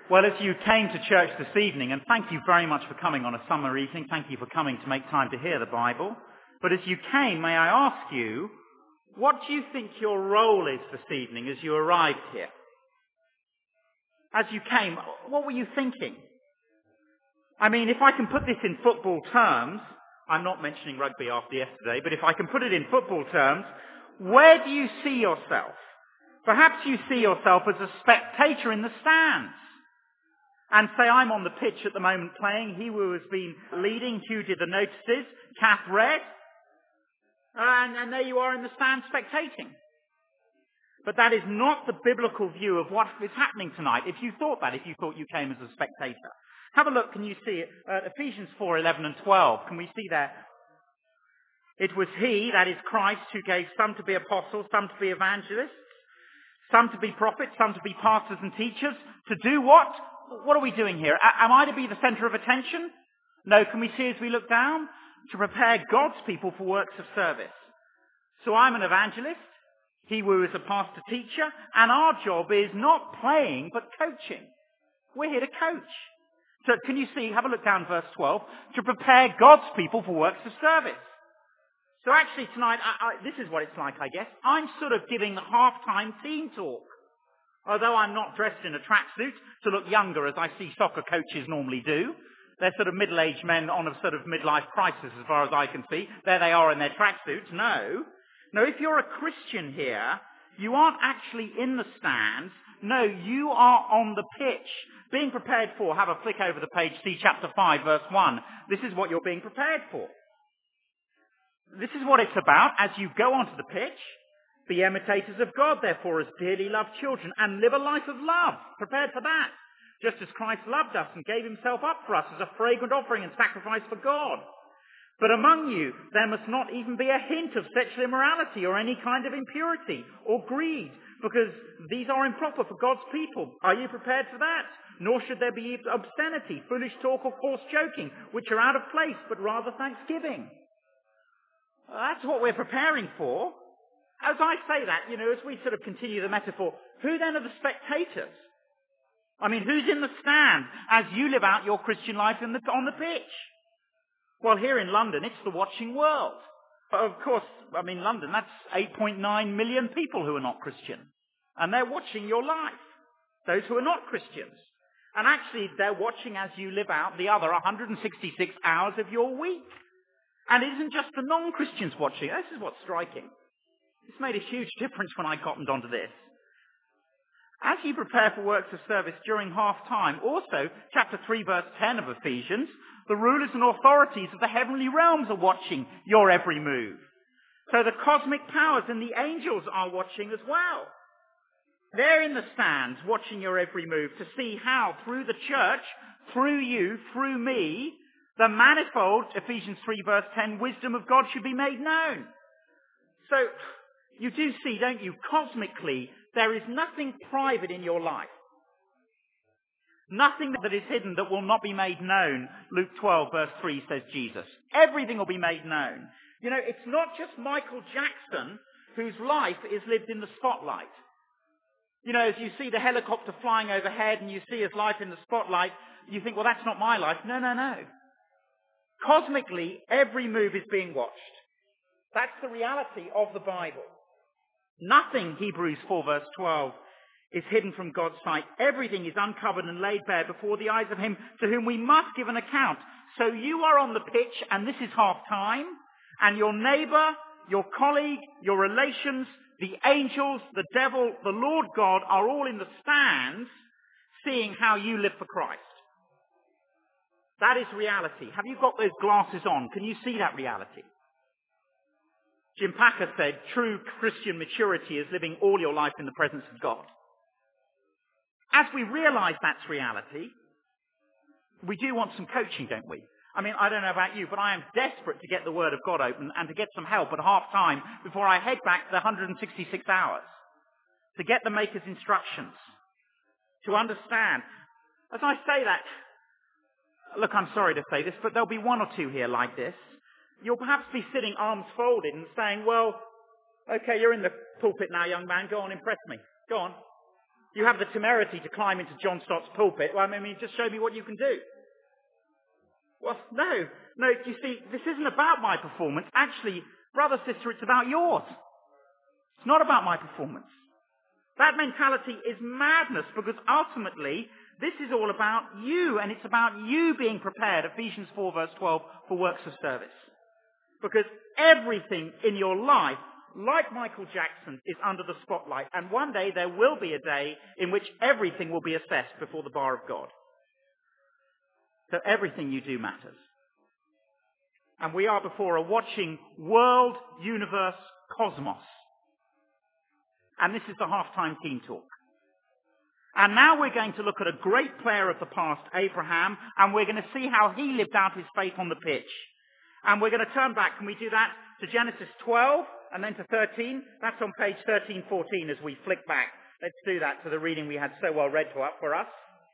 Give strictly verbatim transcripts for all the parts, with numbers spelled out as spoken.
Well, as you came to church this evening, and thank you very much for coming on a summer evening, thank you for coming to make time to hear the Bible. But as you came, may I ask you, what do you think your role is this evening as you arrived here? As you came, what were you thinking? I mean, if I can put this in football terms, I'm not mentioning rugby after yesterday, but if I can put it in football terms, where do you see yourself? Perhaps you see yourself as a spectator in the stands. And say, I'm on the pitch at the moment playing, he who has been leading, Hugh did the notices, Kath read, and, and there you are in the stand spectating. But that is not the biblical view of what is happening tonight. If you thought that, if you thought you came as a spectator. Have a look, can you see it? Uh, Ephesians four, eleven and twelve, can we see there? It was he, that is Christ, who gave some to be apostles, some to be evangelists, some to be prophets, some to be pastors and teachers, to do what? What are we doing here? A- am I to be the centre of attention? No, can we see as we look down? To prepare God's people for works of service. So I'm an evangelist, he who is a pastor teacher, and our job is not playing, but coaching. We're here to coach. So can you see, have a look down verse twelve, to prepare God's people for works of service. So actually tonight, I, I, this is what it's like, I guess. I'm sort of giving the half-time team talk. Although I'm not dressed in a tracksuit to look younger as I see soccer coaches normally do. They're sort of middle-aged men on a sort of midlife crisis as far as I can see. There they are in their tracksuits. No. No, if you're a Christian here, you aren't actually in the stands. No, you are on the pitch. Being prepared for, have a flick over the page, see chapter five, verse one. This is what you're being prepared for. This is what it's about as you go onto the pitch. Be imitators of God, therefore, as dearly loved children, and live a life of love. Prepared for that. Just as Christ loved us and gave himself up for us as a fragrant offering and sacrifice for God. But among you, there must not even be a hint of sexual immorality or any kind of impurity or greed, because these are improper for God's people. Are you prepared for that? Nor should there be obscenity, foolish talk, or coarse joking, which are out of place, but rather thanksgiving. Well, that's what we're preparing for. As I say that, you know, as we sort of continue the metaphor, who then are the spectators? I mean, who's in the stand as you live out your Christian life in the, on the pitch? Well, here in London, it's the watching world. But of course, I mean, London, that's eight point nine million people who are not Christian. And they're watching your life. Those who are not Christians. And actually, they're watching as you live out the other one hundred sixty-six hours of your week. And it isn't just the non-Christians watching. This is what's striking. It's made a huge difference when I cottoned onto this. As you prepare for works of service during half-time, also, chapter three, verse ten of Ephesians, the rulers and authorities of the heavenly realms are watching your every move. So the cosmic powers and the angels are watching as well. They're in the stands watching your every move to see how, through the church, through you, through me, the manifold, Ephesians three, verse ten, wisdom of God should be made known. So, you do see, don't you, cosmically, there is nothing private in your life. Nothing that is hidden that will not be made known. Luke twelve, verse three says Jesus. Everything will be made known. You know, it's not just Michael Jackson whose life is lived in the spotlight. You know, as you see the helicopter flying overhead and you see his life in the spotlight, you think, well, that's not my life. No, no, no. Cosmically, every move is being watched. That's the reality of the Bible. Nothing, Hebrews four, verse twelve, is hidden from God's sight. Everything is uncovered and laid bare before the eyes of him to whom we must give an account. So you are on the pitch, and this is half time, and your neighbour, your colleague, your relations, the angels, the devil, the Lord God are all in the stands seeing how you live for Christ. That is reality. Have you got those glasses on? Can you see that reality? Jim Packer said, true Christian maturity is living all your life in the presence of God. As we realize that's reality, we do want some coaching, don't we? I mean, I don't know about you, but I am desperate to get the Word of God open and to get some help at half time before I head back the one hundred sixty-six hours. To get the Maker's instructions. To understand. As I say that, look, I'm sorry to say this, but there'll be one or two here like this. You'll perhaps be sitting arms folded and saying, well, okay, you're in the pulpit now, young man. Go on, impress me. Go on. You have the temerity to climb into John Stott's pulpit. Well, I mean, just show me what you can do. Well, no. No, you see, this isn't about my performance. Actually, brother, sister, it's about yours. It's not about my performance. That mentality is madness because ultimately this is all about you, and it's about you being prepared, Ephesians four verse twelve, for works of service. Because everything in your life, like Michael Jackson, is under the spotlight, and one day there will be a day in which everything will be assessed before the bar of God. So everything you do matters. And we are before a watching world, universe, cosmos. And this is the halftime team talk. And now we're going to look at a great player of the past, Abraham, and we're going to see how he lived out his faith on the pitch. And we're going to turn back, can we do that, to Genesis twelve and then to thirteen? That's on page thirteen fourteen as we flick back. Let's do that to the reading we had so well read to up for us.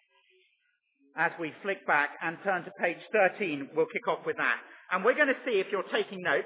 As we flick back and turn to page thirteen, we'll kick off with that. And we're going to see, if you're taking notes,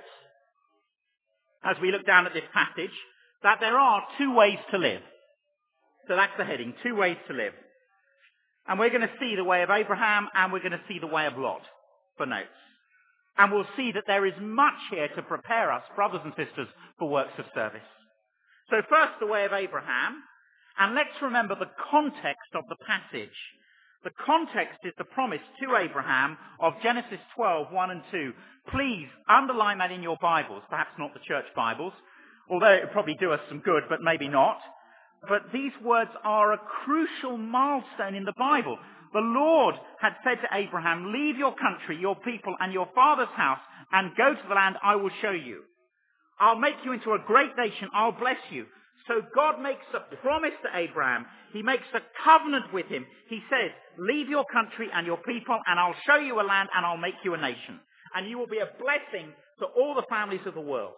as we look down at this passage, that there are two ways to live. So that's the heading, two ways to live. And we're going to see the way of Abraham and we're going to see the way of Lot for notes. And we'll see that there is much here to prepare us, brothers and sisters, for works of service. So first, the way of Abraham. And let's remember the context of the passage. The context is the promise to Abraham of Genesis twelve, one and two. Please underline that in your Bibles, perhaps not the church Bibles, although it would probably do us some good, but maybe not. But these words are a crucial milestone in the Bible. The Lord had said to Abraham, leave your country, your people, and your father's house, and go to the land I will show you. I'll make you into a great nation. I'll bless you. So God makes a promise to Abraham. He makes a covenant with him. He says, leave your country and your people, and I'll show you a land, and I'll make you a nation. And you will be a blessing to all the families of the world.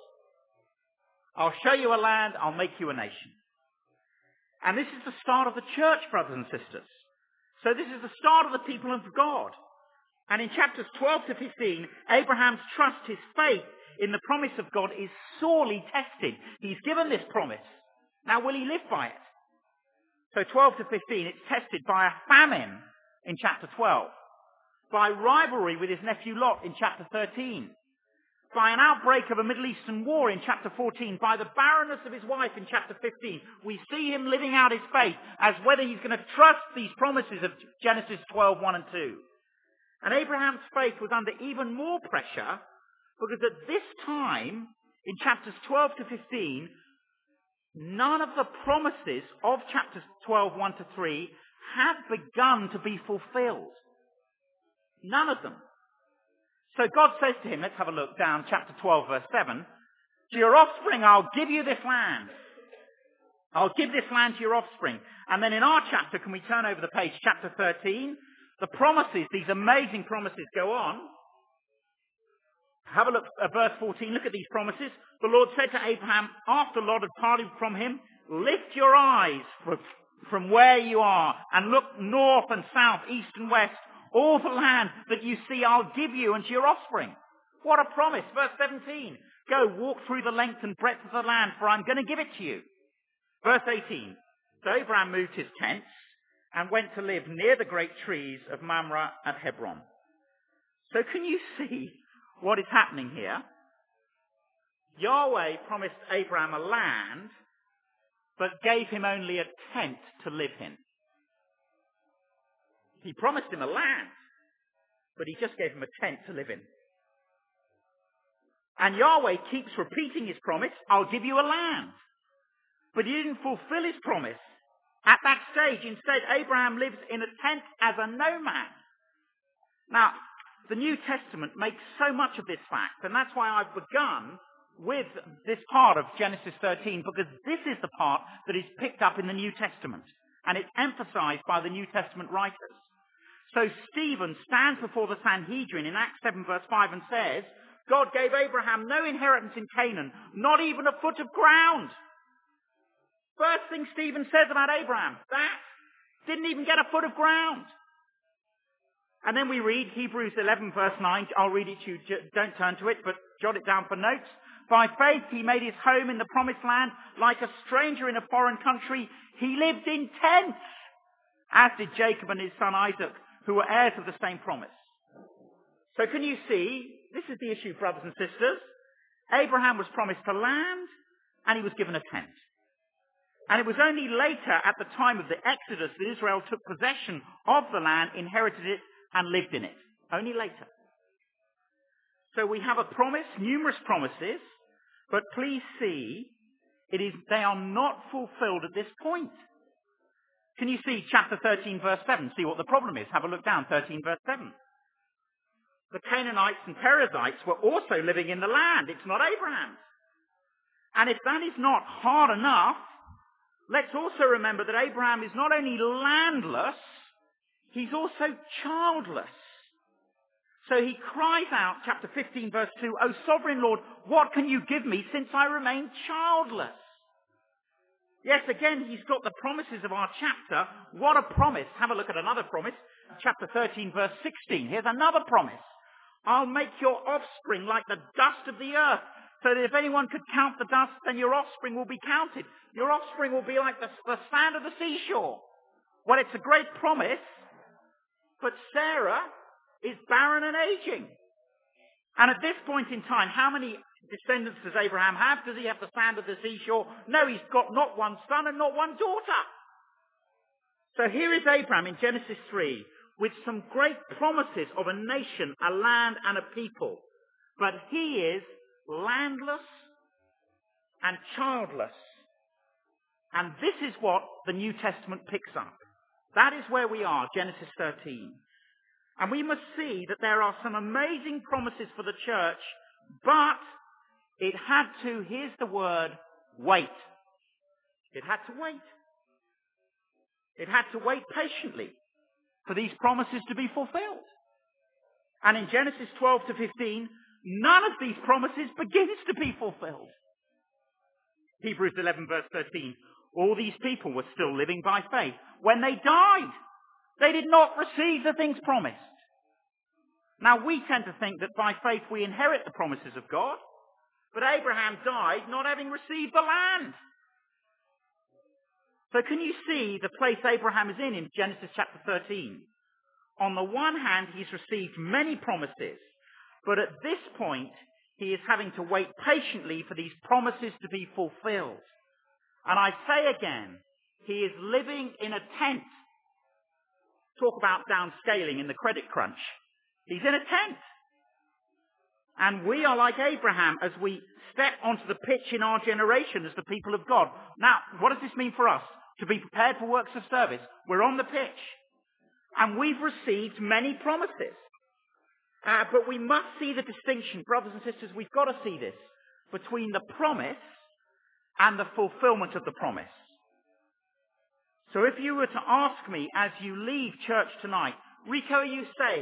I'll show you a land, I'll make you a nation. And this is the start of the church, brothers and sisters. So this is the start of the people of God. And in chapters twelve to fifteen, Abraham's trust, his faith in the promise of God is sorely tested. He's given this promise. Now, will he live by it? So twelve to fifteen, it's tested by a famine in chapter twelve, by rivalry with his nephew Lot in chapter thirteen, by an outbreak of a Middle Eastern war in chapter fourteen, by the barrenness of his wife in chapter fifteen. We see him living out his faith as whether he's going to trust these promises of Genesis twelve, one and two. And Abraham's faith was under even more pressure because at this time, in chapters twelve to fifteen, none of the promises of chapters twelve, one to three had begun to be fulfilled. None of them. So God says to him, let's have a look down, chapter twelve, verse seven, to your offspring I'll give you this land. I'll give this land to your offspring. And then in our chapter, can we turn over the page, chapter thirteen, the promises, these amazing promises go on. Have a look at verse fourteen, look at these promises. The Lord said to Abraham, after Lot had parted from him, lift your eyes from where you are and look north and south, east and west. All the land that you see I'll give you and to your offspring. What a promise. Verse seventeen. Go walk through the length and breadth of the land, for I'm going to give it to you. Verse eighteen. So Abraham moved his tents and went to live near the great trees of Mamre at Hebron. So can you see what is happening here? Yahweh promised Abraham a land, but gave him only a tent to live in. He promised him a land, but he just gave him a tent to live in. And Yahweh keeps repeating his promise, I'll give you a land. But he didn't fulfill his promise. At that stage, instead, Abraham lives in a tent as a nomad. Now, the New Testament makes so much of this fact, and that's why I've begun with this part of Genesis thirteen, because this is the part that is picked up in the New Testament, and it's emphasized by the New Testament writers. So Stephen stands before the Sanhedrin in Acts seven verse five and says, God gave Abraham no inheritance in Canaan, not even a foot of ground. First thing Stephen says about Abraham, that didn't even get a foot of ground. And then we read Hebrews eleven verse nine. I'll read it to you. Don't turn to it, but jot it down for notes. By faith he made his home in the promised land. Like a stranger in a foreign country, he lived in tents, as did Jacob and his son Isaac, who were heirs of the same promise. So can you see, this is the issue, brothers and sisters. Abraham was promised a land, and he was given a tent. And it was only later, at the time of the Exodus, that Israel took possession of the land, inherited it, and lived in it. Only later. So we have a promise, numerous promises, but please see, it is they are not fulfilled at this point. Can you see chapter thirteen, verse seven? See what the problem is. Have a look down, thirteen, verse seven. The Canaanites and Perizzites were also living in the land. It's not Abraham's. And if that is not hard enough, let's also remember that Abraham is not only landless, he's also childless. So he cries out, chapter fifteen, verse two, "O sovereign Lord, what can you give me since I remain childless?" Yes, again, he's got the promises of our chapter. What a promise. Have a look at another promise. Chapter thirteen, verse sixteen. Here's another promise. "I'll make your offspring like the dust of the earth, so that if anyone could count the dust, then your offspring will be counted. Your offspring will be like the, the sand of the seashore." Well, it's a great promise, but Sarah is barren and aging. And at this point in time, how many descendants does Abraham have? Does he have the sand of the seashore? No, he's got not one son and not one daughter. So here is Abraham in Genesis three with some great promises of a nation, a land and a people. But he is landless and childless. And this is what the New Testament picks up. That is where we are, Genesis thirteen. And we must see that there are some amazing promises for the church, but it had to, here's the word, wait. It had to wait. It had to wait patiently for these promises to be fulfilled. And in Genesis twelve to fifteen, none of these promises begins to be fulfilled. Hebrews eleven verse thirteen, all these people were still living by faith when they died. They did not receive the things promised. Now we tend to think that by faith we inherit the promises of God, but Abraham died not having received the land. So can you see the place Abraham is in in Genesis chapter thirteen? On the one hand, he's received many promises, but at this point, he is having to wait patiently for these promises to be fulfilled. And I say again, he is living in a tent. Talk about downscaling in the credit crunch. He's in a tent. And we are like Abraham as we step onto the pitch in our generation as the people of God. Now, what does this mean for us? To be prepared for works of service. We're on the pitch. And we've received many promises. Uh, but we must see the distinction, brothers and sisters, we've got to see this, between the promise and the fulfillment of the promise. So if you were to ask me as you leave church tonight, Rico, are you saved?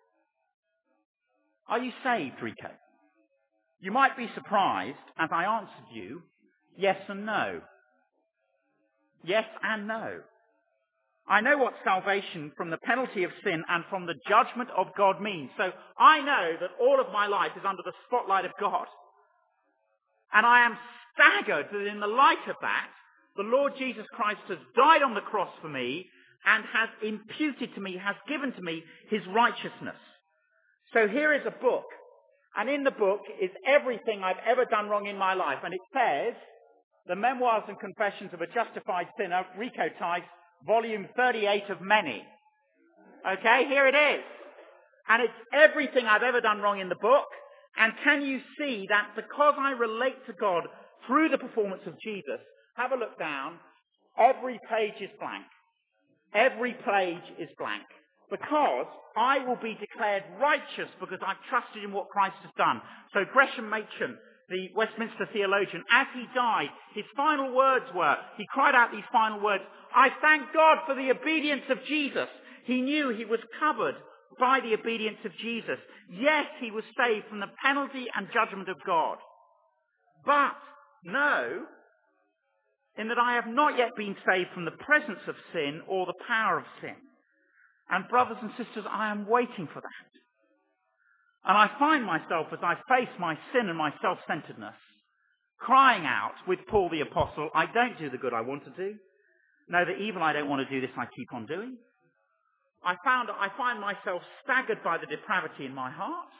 Are you saved, Rico? You might be surprised as I answered you, yes and no. Yes and no. I know what salvation from the penalty of sin and from the judgment of God means. So I know that all of my life is under the spotlight of God. And I am staggered that in the light of that, the Lord Jesus Christ has died on the cross for me and has imputed to me, has given to me his righteousness. So here is a book. And in the book is everything I've ever done wrong in my life. And it says, The Memoirs and Confessions of a Justified Sinner, Rico Tice, volume thirty-eight of many. Okay, here it is. And it's everything I've ever done wrong in the book. And can you see that because I relate to God through the performance of Jesus, have a look down, every page is blank. Every page is blank. Because I will be declared righteous because I've trusted in what Christ has done. So Gresham Machen, the Westminster theologian, as he died, his final words were, he cried out these final words, I thank God for the obedience of Jesus. He knew he was covered by the obedience of Jesus. Yes, he was saved from the penalty and judgment of God. But, no, in that I have not yet been saved from the presence of sin or the power of sin. And brothers and sisters, I am waiting for that. And I find myself, as I face my sin and my self-centeredness, crying out with Paul the Apostle, I don't do the good I want to do. No, the evil I don't want to do, this I keep on doing. I found I find myself staggered by the depravity in my heart.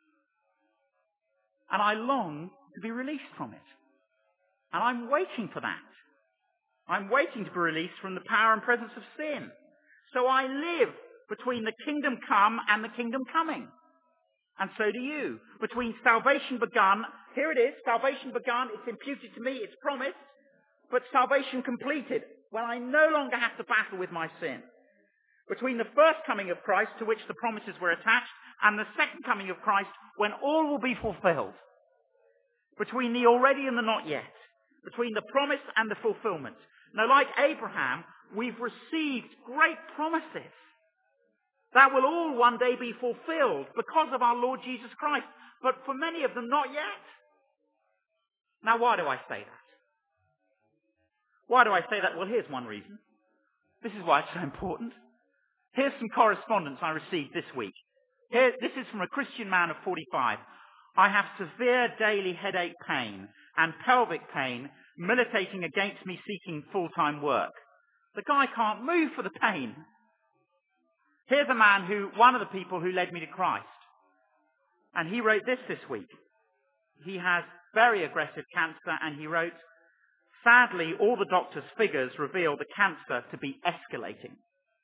And I long to be released from it. And I'm waiting for that. I'm waiting to be released from the power and presence of sin. So I live between the kingdom come and the kingdom coming. And so do you. Between salvation begun, here it is, salvation begun, it's imputed to me, it's promised, but salvation completed, when I no longer have to battle with my sin. Between the first coming of Christ, to which the promises were attached, and the second coming of Christ, when all will be fulfilled. Between the already and the not yet. Between the promise and the fulfillment. Now, like Abraham, we've received great promises that will all one day be fulfilled because of our Lord Jesus Christ. But for many of them, not yet. Now, why do I say that? Why do I say that? Well, here's one reason. This is why it's so important. Here's some correspondence I received this week. Here, this is from a Christian man of forty-five. I have severe daily headache pain and pelvic pain militating against me seeking full-time work. The guy can't move for the pain. Here's a man who, one of the people who led me to Christ. And he wrote this this week. He has very aggressive cancer, and he wrote, sadly, all the doctor's figures reveal the cancer to be escalating.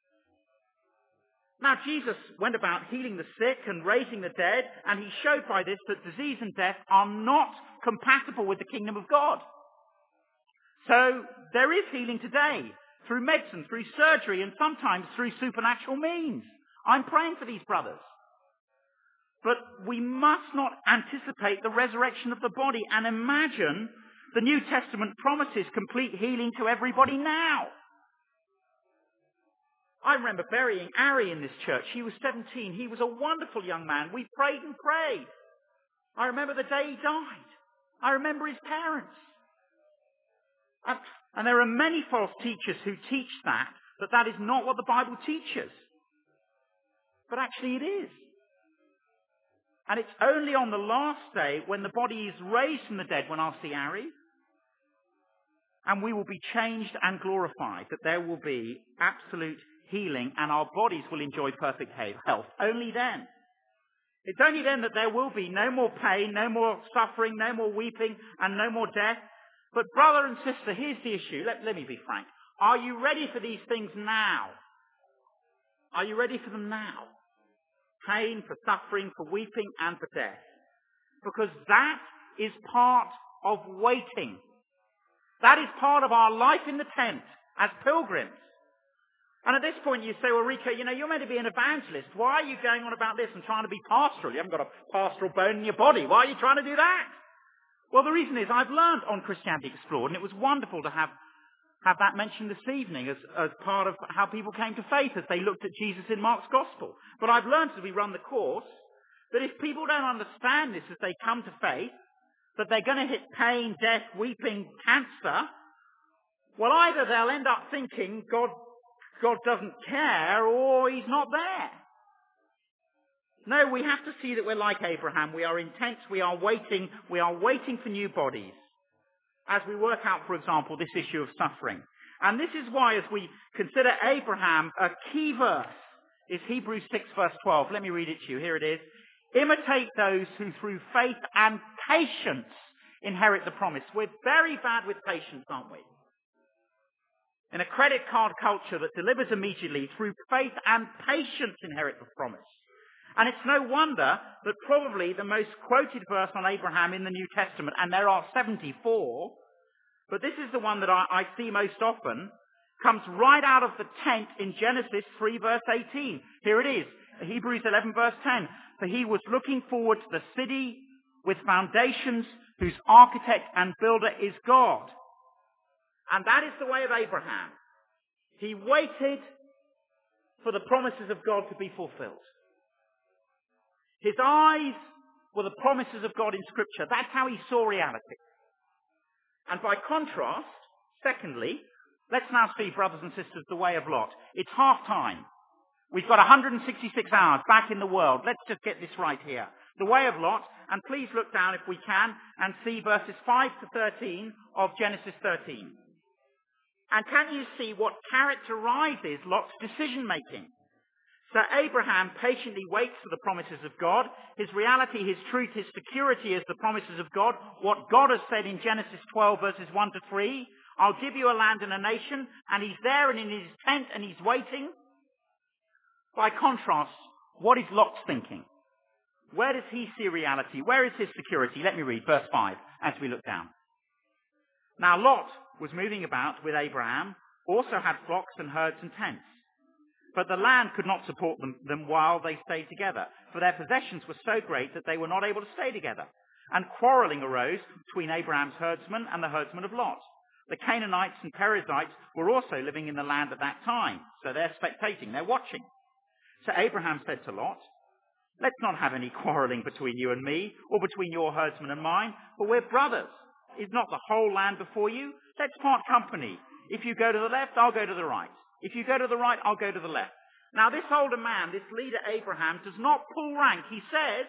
Now, Jesus went about healing the sick and raising the dead, and he showed by this that disease and death are not compatible with the kingdom of God. So there is healing today, through medicine, through surgery, and sometimes through supernatural means. I'm praying for these brothers. But we must not anticipate the resurrection of the body and imagine the New Testament promises complete healing to everybody now. I remember burying Ari in this church. He was seventeen. He was a wonderful young man. We prayed and prayed. I remember the day he died. I remember his parents. And, and there are many false teachers who teach that, that that is not what the Bible teaches. But actually it is. And it's only on the last day, when the body is raised from the dead, when I'll see Ari, and we will be changed and glorified, that there will be absolute healing and our bodies will enjoy perfect health. Only then. It's only then that there will be no more pain, no more suffering, no more weeping, and no more death. But brother and sister, here's the issue. Let, let me be frank. Are you ready for these things now? Are you ready for them now? Pain, for suffering, for weeping, and for death. Because that is part of waiting. That is part of our life in the tent as pilgrims. And at this point you say, well, Rico, you know, you're meant to be an evangelist. Why are you going on about this and trying to be pastoral? You haven't got a pastoral bone in your body. Why are you trying to do that? Well, the reason is I've learned on Christianity Explored, and it was wonderful to have, have that mentioned this evening as, as part of how people came to faith as they looked at Jesus in Mark's Gospel. But I've learned as we run the course that if people don't understand this as they come to faith, that they're going to hit pain, death, weeping, cancer, well, either they'll end up thinking God, God doesn't care, or he's not there. No, we have to see that we're like Abraham. We are intense, we are waiting, we are waiting for new bodies as we work out, for example, this issue of suffering. And this is why, as we consider Abraham, a key verse is Hebrews six, verse twelve. Let me read it to you. Here it is. Imitate those who through faith and patience inherit the promise. We're very bad with patience, aren't we? In a credit card culture that delivers immediately, through faith and patience inherit the promise. And it's no wonder that probably the most quoted verse on Abraham in the New Testament, and there are seventy-four, but this is the one that I, I see most often, comes right out of the tent in Genesis three, verse eighteen. Here it is, Hebrews eleven, verse ten. For he was looking forward to the city with foundations, whose architect and builder is God. And that is the way of Abraham. He waited for the promises of God to be fulfilled. His eyes were the promises of God in Scripture. That's how he saw reality. And by contrast, secondly, let's now see, brothers and sisters, the way of Lot. It's half time. We've got one hundred sixty-six hours back in the world. Let's just get this right here. The way of Lot. And please look down if we can and see verses five to thirteen of Genesis thirteen. And can you see what characterizes Lot's decision making? So Abraham patiently waits for the promises of God. His reality, his truth, his security is the promises of God. What God has said in Genesis twelve verses one to three. I'll give you a land and a nation. And he's there and in his tent and he's waiting. By contrast, what is Lot's thinking? Where does he see reality? Where is his security? Let me read verse five as we look down. Now Lot was moving about with Abraham, also had flocks and herds and tents. But the land could not support them, them while they stayed together, for their possessions were so great that they were not able to stay together. And quarreling arose between Abraham's herdsmen and the herdsmen of Lot. The Canaanites and Perizzites were also living in the land at that time, so they're spectating, they're watching. So Abraham said to Lot, let's not have any quarreling between you and me, or between your herdsmen and mine, for we're brothers. Is not the whole land before you? Let's part company. If you go to the left, I'll go to the right. If you go to the right, I'll go to the left. Now this older man, this leader Abraham, does not pull rank. He says,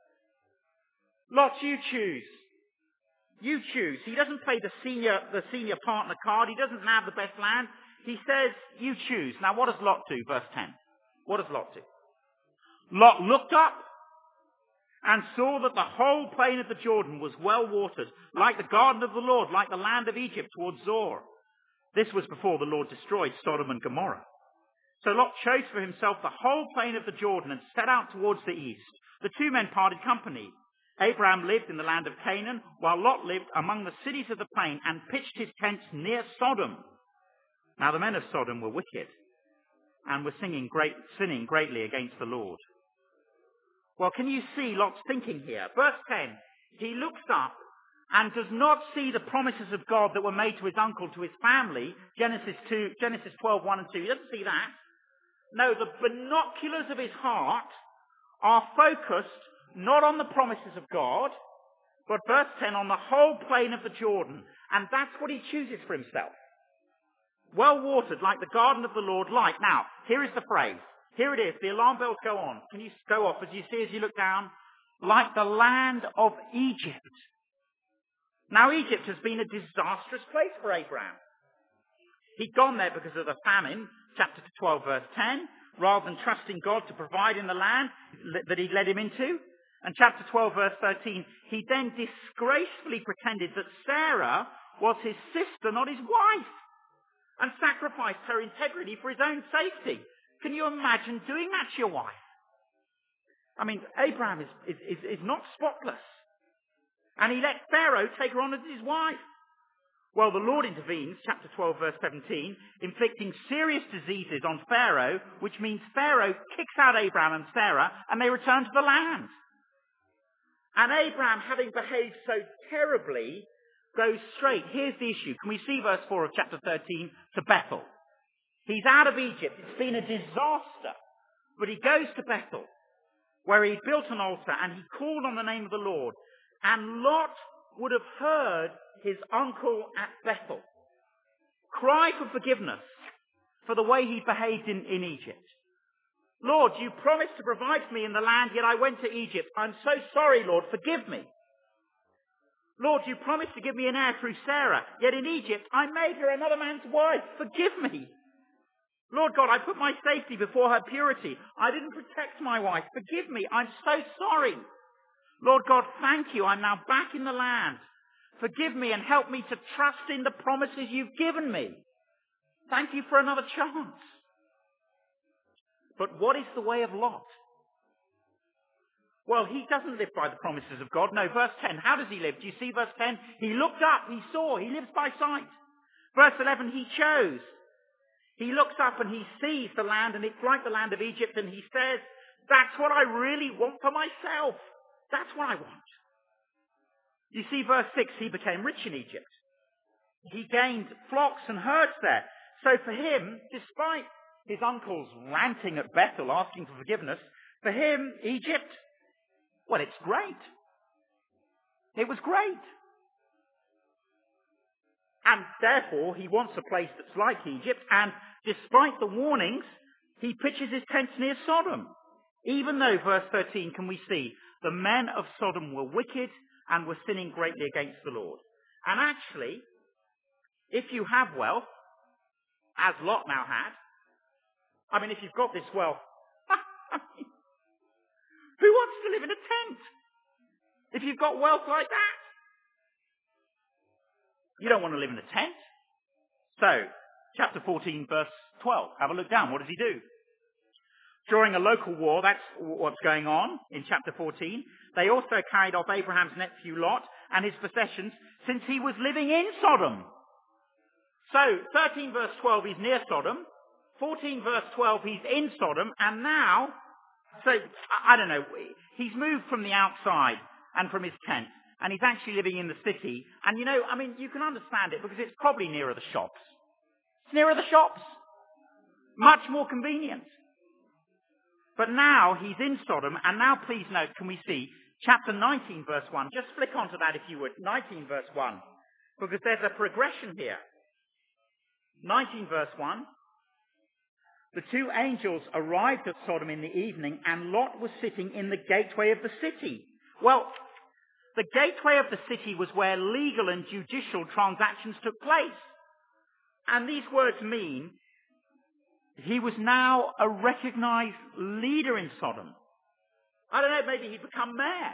Lot, you choose. You choose. He doesn't play the senior, the senior partner card. He doesn't have the best land. He says, you choose. Now what does Lot do? Verse ten. What does Lot do? Lot looked up and saw that the whole plain of the Jordan was well watered, like the garden of the Lord, like the land of Egypt towards Zoar. This was before the Lord destroyed Sodom and Gomorrah. So Lot chose for himself the whole plain of the Jordan and set out towards the east. The two men parted company. Abraham lived in the land of Canaan, while Lot lived among the cities of the plain and pitched his tents near Sodom. Now the men of Sodom were wicked and were singing great, sinning greatly against the Lord. Well, can you see Lot's thinking here? Verse ten, he looks up and does not see the promises of God that were made to his uncle, to his family, Genesis two, Genesis twelve, one and two. He doesn't see that. No, the binoculars of his heart are focused not on the promises of God, but verse ten, on the whole plain of the Jordan. And that's what he chooses for himself. Well watered, like the garden of the Lord, like. Now, here is the phrase. Here it is. The alarm bells go on. Can you go off as you see, as you look down? Like the land of Egypt. Now, Egypt has been a disastrous place for Abraham. He'd gone there because of the famine, chapter twelve, verse ten, rather than trusting God to provide in the land that he'd led him into. And chapter twelve, verse thirteen, he then disgracefully pretended that Sarah was his sister, not his wife, and sacrificed her integrity for his own safety. Can you imagine doing that to your wife? I mean, Abraham is, is, is, is not spotless. And he let Pharaoh take her on as his wife. Well, the Lord intervenes, chapter twelve, verse seventeen, inflicting serious diseases on Pharaoh, which means Pharaoh kicks out Abraham and Sarah, and they return to the land. And Abraham, having behaved so terribly, goes straight. Here's the issue. Can we see verse four of chapter thirteen? To Bethel. He's out of Egypt. It's been a disaster. But he goes to Bethel, where he built an altar, and he called on the name of the Lord. And Lot would have heard his uncle at Bethel cry for forgiveness for the way he behaved in, in Egypt. Lord, you promised to provide for me in the land, yet I went to Egypt. I'm so sorry, Lord, forgive me. Lord, you promised to give me an heir through Sarah, yet in Egypt I made her another man's wife. Forgive me. Lord God, I put my safety before her purity. I didn't protect my wife. Forgive me. I'm so sorry. Lord God, thank you. I'm now back in the land. Forgive me and help me to trust in the promises you've given me. Thank you for another chance. But what is the way of Lot? Well, he doesn't live by the promises of God. No, verse ten, how does he live? Do you see verse ten? He looked up, he saw, he lives by sight. Verse eleven, he chose. He looks up and he sees the land, and it's like the land of Egypt, and he says, that's what I really want for myself. That's what I want. You see, verse six, he became rich in Egypt. He gained flocks and herds there. So for him, despite his uncle's ranting at Bethel, asking for forgiveness, for him, Egypt, well, it's great. It was great. And therefore, he wants a place that's like Egypt, and despite the warnings, he pitches his tents near Sodom. Even though, verse thirteen, can we see, The men of Sodom were wicked and were sinning greatly against the Lord. And actually, if you have wealth, as Lot now had, I mean, if you've got this wealth, who wants to live in a tent? If you've got wealth like that, you don't want to live in a tent. So, chapter fourteen, verse twelve. Have a look down. What does he do? During a local war, that's what's going on in chapter fourteen. They also carried off Abraham's nephew Lot and his possessions since he was living in Sodom. So, thirteen verse twelve, he's near Sodom. fourteen verse twelve, he's in Sodom. And now, so, I don't know, he's moved from the outside and from his tent. And he's actually living in the city. And you know, I mean, you can understand it because it's probably nearer the shops. It's nearer the shops. Much more convenient. But now he's in Sodom, and now please note, can we see chapter nineteen verse one? Just flick onto that if you would, nineteen verse one. Because there's a progression here. nineteen verse one. The two angels arrived at Sodom in the evening, and Lot was sitting in the gateway of the city. Well, the gateway of the city was where legal and judicial transactions took place. And these words mean he was now a recognized leader in Sodom. I don't know, maybe he'd become mayor.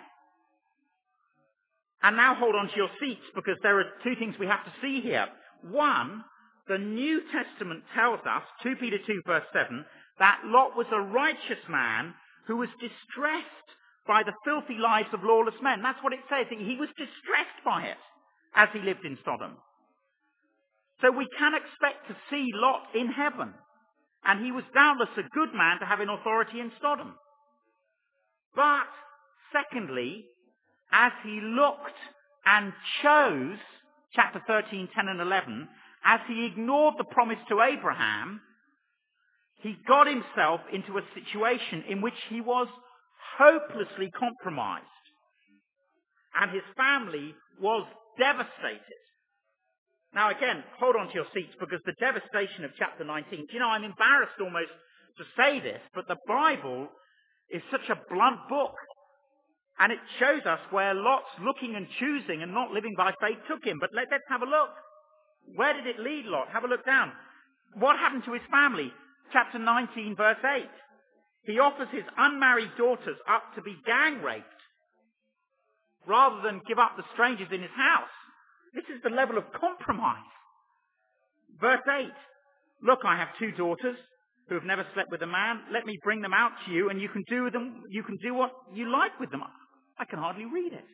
And now hold on to your seats, because there are two things we have to see here. One, the New Testament tells us, Second Peter two verse seven, that Lot was a righteous man who was distressed by the filthy lives of lawless men. That's what it says. He was distressed by it as he lived in Sodom. So we can expect to see Lot in heaven. And he was doubtless a good man to have in authority in Sodom. But, secondly, as he looked and chose, chapter thirteen, ten and eleven, as he ignored the promise to Abraham, he got himself into a situation in which he was hopelessly compromised. And his family was devastated. Now again, hold on to your seats, because the devastation of chapter nineteen, do you know, I'm embarrassed almost to say this, but the Bible is such a blunt book. And it shows us where Lot's looking and choosing and not living by faith took him. But let, let's have a look. Where did it lead Lot? Have a look down. What happened to his family? Chapter nineteen, verse eight. He offers his unmarried daughters up to be gang raped rather than give up the strangers in his house. This is the level of compromise. Verse eight. Look, I have two daughters who have never slept with a man. Let me bring them out to you, and you can do with them, you can do what you like with them. I can hardly read it.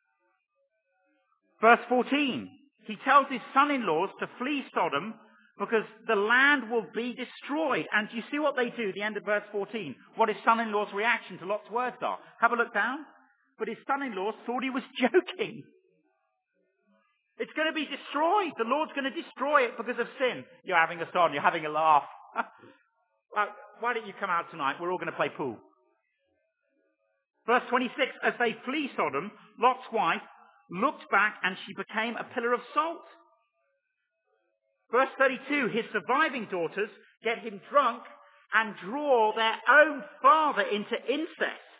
Verse fourteen. He tells his son-in-laws to flee Sodom because the land will be destroyed. And do you see what they do at the end of verse fourteen? What his son-in-law's reaction to Lot's words are. Have a look down. But his son-in-laws thought he was joking. It's going to be destroyed. The Lord's going to destroy it because of sin. You're having a son. You're having a laugh. Well, why don't you come out tonight? We're all going to play pool. Verse twenty-six, as they flee Sodom, Lot's wife looked back and she became a pillar of salt. Verse thirty-two, his surviving daughters get him drunk and draw their own father into incest.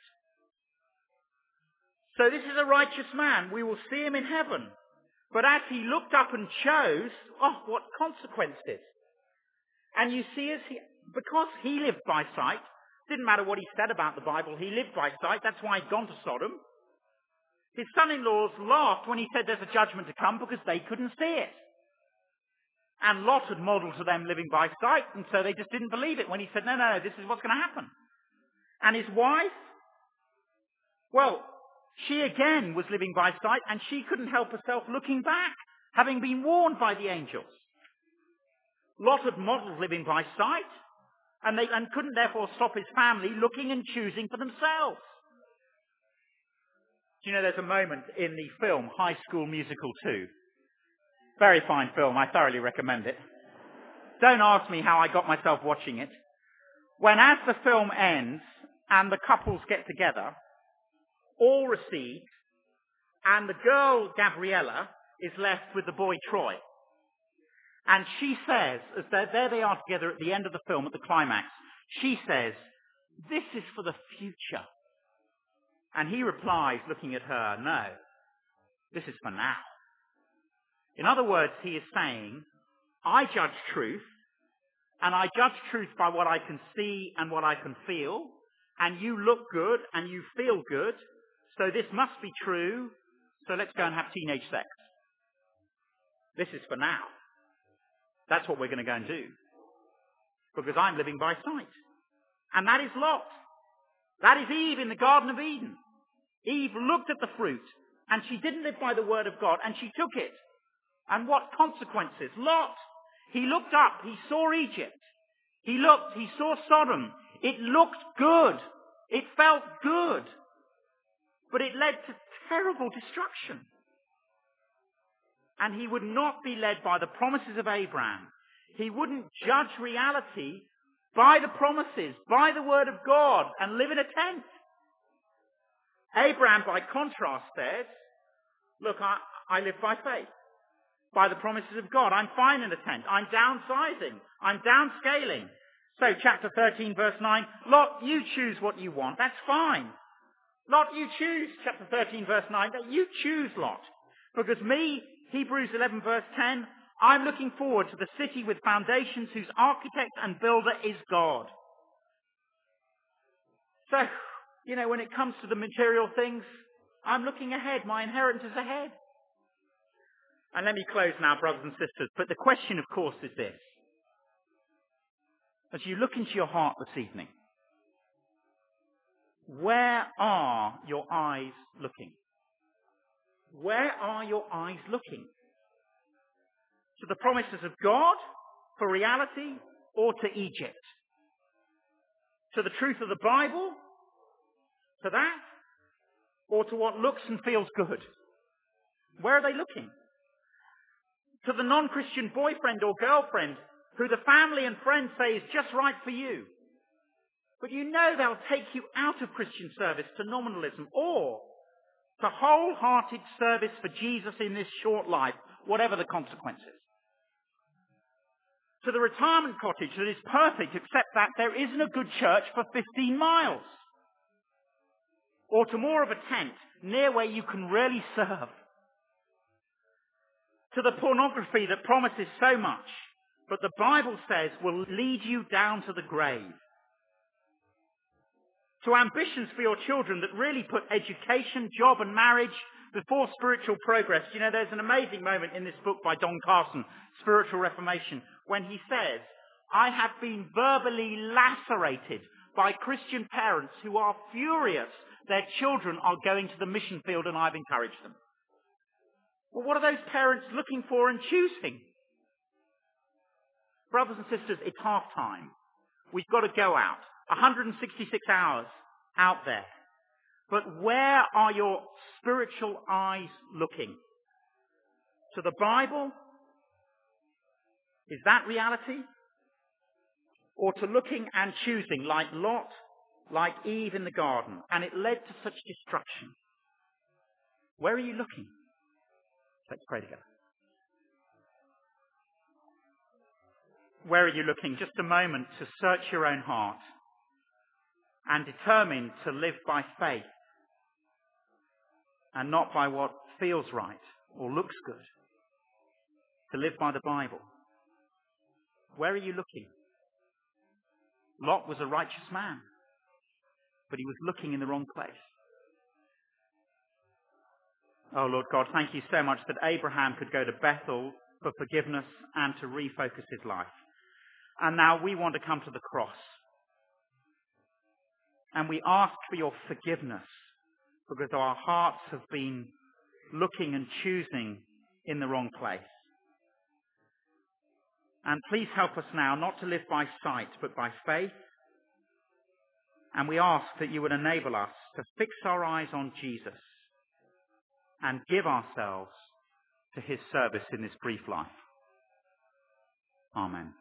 So this is a righteous man. We will see him in heaven. But as he looked up and chose, oh, what consequences. And you see, as he, because he lived by sight, didn't matter what he said about the Bible, he lived by sight. That's why he'd gone to Sodom. His son-in-laws laughed when he said there's a judgment to come because they couldn't see it. And Lot had modelled to them living by sight, and so they just didn't believe it when he said, no, no, this is what's going to happen. And his wife, well, she again was living by sight, and she couldn't help herself looking back, having been warned by the angels. Lot had modelled living by sight, and they and couldn't therefore stop his family looking and choosing for themselves. Do you know there's a moment in the film High School Musical two? Very fine film. I thoroughly recommend it. Don't ask me how I got myself watching it. When as the film ends and the couples get together, all recede, and the girl, Gabriella, is left with the boy, Troy. And she says, as they're, there they are together at the end of the film, at the climax, she says, this is for the future. And he replies, looking at her, no, this is for now. In other words, he is saying, I judge truth, and I judge truth by what I can see and what I can feel, and you look good and you feel good, so this must be true, so let's go and have teenage sex. This is for now. That's what we're going to go and do. Because I'm living by sight. And that is Lot. That is Eve in the Garden of Eden. Eve looked at the fruit, and she didn't live by the word of God, and she took it. And what consequences? Lot, he looked up, he saw Egypt. He looked, he saw Sodom. It looked good. It felt good. But it led to terrible destruction. And he would not be led by the promises of Abraham. He wouldn't judge reality by the promises, by the word of God, and live in a tent. Abraham, by contrast, says, look, I, I live by faith, by the promises of God. I'm fine in a tent. I'm downsizing. I'm downscaling. So, chapter thirteen, verse nine, Lot, you choose what you want. That's fine. Lot, you choose, chapter thirteen, verse nine, that you choose, Lot. Because me, Hebrews eleven, verse ten, I'm looking forward to the city with foundations whose architect and builder is God. So, you know, when it comes to the material things, I'm looking ahead. My inheritance is ahead. And let me close now, brothers and sisters. But the question, of course, is this. As you look into your heart this evening, where are your eyes looking? Where are your eyes looking? To the promises of God for reality, or to Egypt? To the truth of the Bible? To that? Or to what looks and feels good? Where are they looking? To the non-Christian boyfriend or girlfriend who the family and friends say is just right for you, but you know they'll take you out of Christian service to nominalism, or to wholehearted service for Jesus in this short life, whatever the consequences. To the retirement cottage that is perfect, except that there isn't a good church for fifteen miles. Or to more of a tent, near where you can really serve. To the pornography that promises so much, but the Bible says will lead you down to the grave. To ambitions for your children that really put education, job and marriage before spiritual progress. You know, there's an amazing moment in this book by Don Carson, Spiritual Reformation, when he says, I have been verbally lacerated by Christian parents who are furious their children are going to the mission field and I've encouraged them. Well, what are those parents looking for and choosing? Brothers and sisters, it's half time. We've got to go out. one hundred sixty-six hours out there. But where are your spiritual eyes looking? To the Bible? Is that reality? Or to looking and choosing like Lot, like Eve in the garden, and it led to such destruction? Where are you looking? Let's pray together. Where are you looking? Just a moment to search your own heart and determine to live by faith and not by what feels right or looks good. To live by the Bible. Where are you looking? Lot was a righteous man, but he was looking in the wrong place. Oh, Lord God, thank you so much that Abraham could go to Bethel for forgiveness and to refocus his life. And now we want to come to the cross. And we ask for your forgiveness because our hearts have been looking and choosing in the wrong place. And please help us now not to live by sight but by faith. And we ask that you would enable us to fix our eyes on Jesus and give ourselves to his service in this brief life. Amen.